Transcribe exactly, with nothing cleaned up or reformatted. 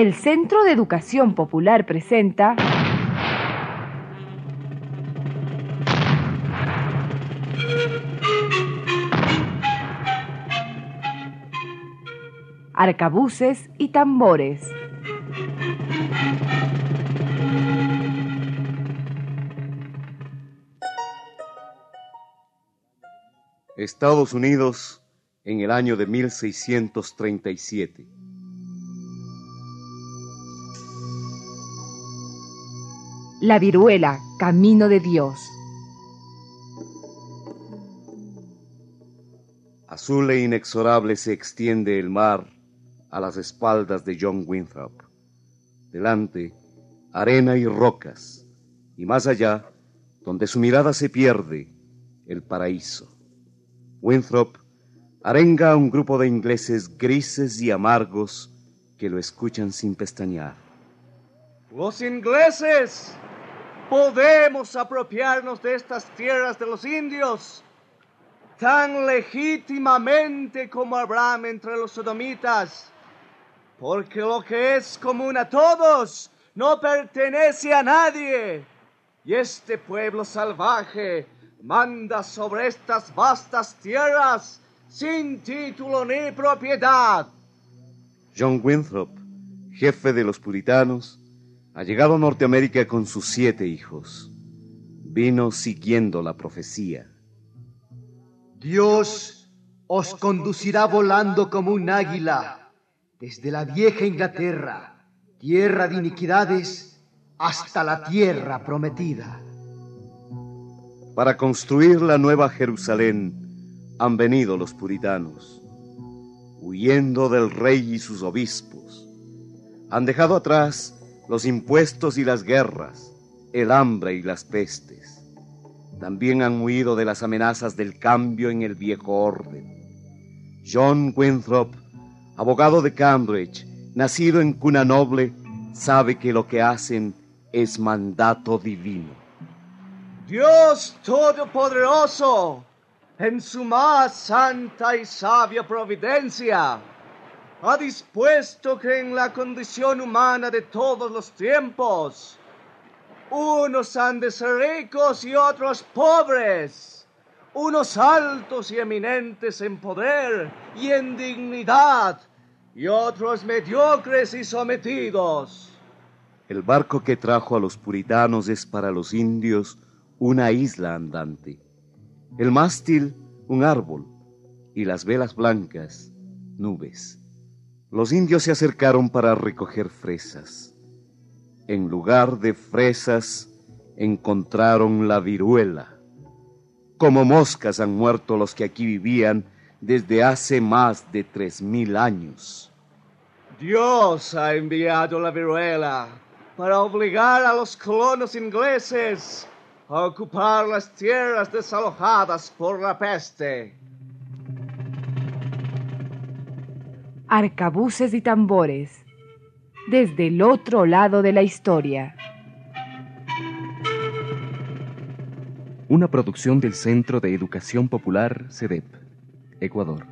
El Centro de Educación Popular presenta Arcabuces y tambores. Estados Unidos en el año de mil seiscientos treinta y siete. La viruela, camino de Dios. Azul e inexorable se extiende el mar a las espaldas de John Winthrop. Delante, arena y rocas, y más allá, donde su mirada se pierde, el paraíso. Winthrop arenga a un grupo de ingleses grises y amargos que lo escuchan sin pestañear. Los ingleses podemos apropiarnos de estas tierras de los indios tan legítimamente como Abraham entre los sodomitas, porque lo que es común a todos no pertenece a nadie, y este pueblo salvaje manda sobre estas vastas tierras sin título ni propiedad. John Winthrop, jefe de los puritanos, ha llegado a Norteamérica con sus siete hijos. Vino siguiendo la profecía. Dios os conducirá volando como un águila desde la vieja Inglaterra, tierra de iniquidades, hasta la tierra prometida. Para construir la nueva Jerusalén han venido los puritanos, huyendo del rey y sus obispos. Han dejado atrás los impuestos y las guerras, el hambre y las pestes. También han huido de las amenazas del cambio en el viejo orden. John Winthrop, abogado de Cambridge, nacido en cuna noble, sabe que lo que hacen es mandato divino. Dios Todopoderoso, en su más santa y sabia providencia, ha dispuesto que en la condición humana de todos los tiempos, unos han de ser ricos y otros pobres, unos altos y eminentes en poder y en dignidad, y otros mediocres y sometidos. El barco que trajo a los puritanos es para los indios una isla andante. El mástil, un árbol, y las velas blancas, nubes. Los indios se acercaron para recoger fresas. En lugar de fresas, encontraron la viruela. Como moscas han muerto los que aquí vivían desde hace más de tres mil años. Dios ha enviado la viruela para obligar a los colonos ingleses a ocupar las tierras desalojadas por la peste. Arcabuces y tambores. Desde el otro lado de la historia. Una producción del Centro de Educación Popular, C E D E P, Ecuador.